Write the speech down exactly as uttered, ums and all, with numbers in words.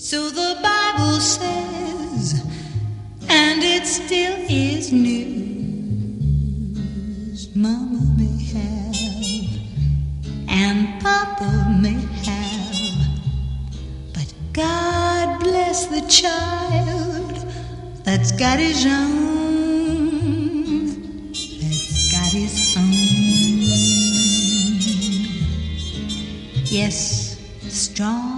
So the Bible says, and it still is news. Mama may have, and Papa may have, but God bless the child that's got his own, that's got his own. Yes, strong